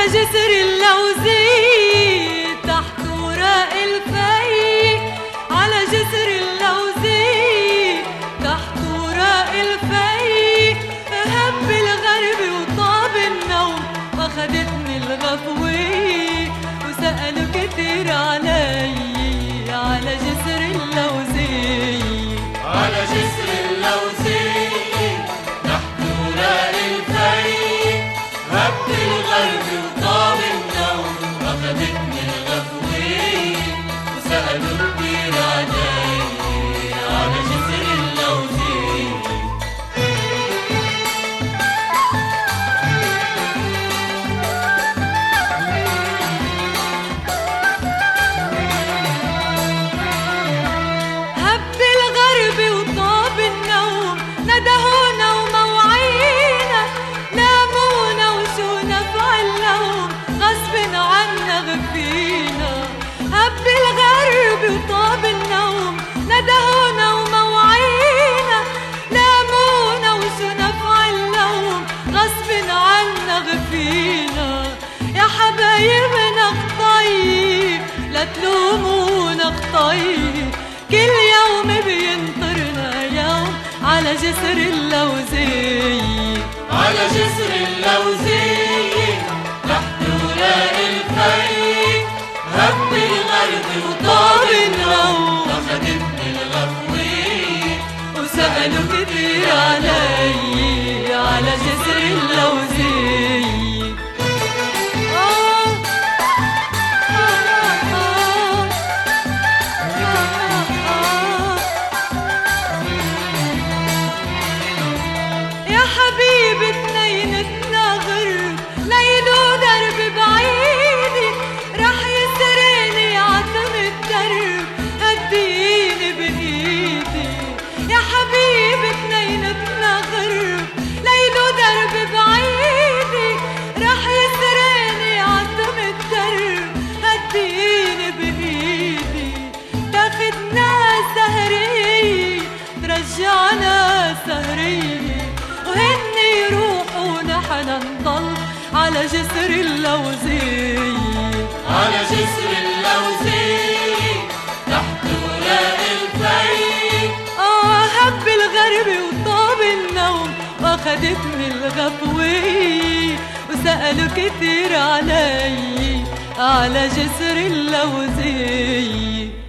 جسر اللوزي تحت وراء الفي، على جسر اللوزي تحت وراء الفي. هب الغرب وطاب النوم واخدتني الغفوي، وسألوا كتير علي على جسر اللوزي. على جسر اللوزي تحت وراء الفي، هب الغرب وطاب النوم واخدتني الغفوي، وسألوا كتير علي على جسر اللوزي. هب الغرب وطاب النوم ندهونا وموعينا، نامونا وشو نفعل لهم غصب عنا غفينا. هب الغرب وطاب النوم ندهونا وموعينا، نامونا وشو نفعل لهم غصب عنا غفينا. يا حبايبنا خطيب لا تلومونا خطيب، كل يوم بينطرنا يوم على جسر اللوزي. على جسر اللوزي تحت وراء الفي، هب الغرب وطاب النوم واخدتني الغفوي، وسألوا كتير علي على جسر اللوزي. يا حبيبي اتنينتنا غرب، ليل ودرب بعيدي، رح يسرقني عتم الدرب هديني بإيدي. يا حبيبي اتنينتنا غرب، ليل ودرب بعيدي، رح يسرقني عتم الدرب هديني بإيدي. تاخدنا سهرية ترجعنا سهرية، وهن يروحوا ونحن نضل على جسر اللوزي. على جسر اللوزي تحت وراء الفي، هب الغرب وطاب النوم واخدتني الغفوي، وسألوا كتير علي على جسر اللوزي.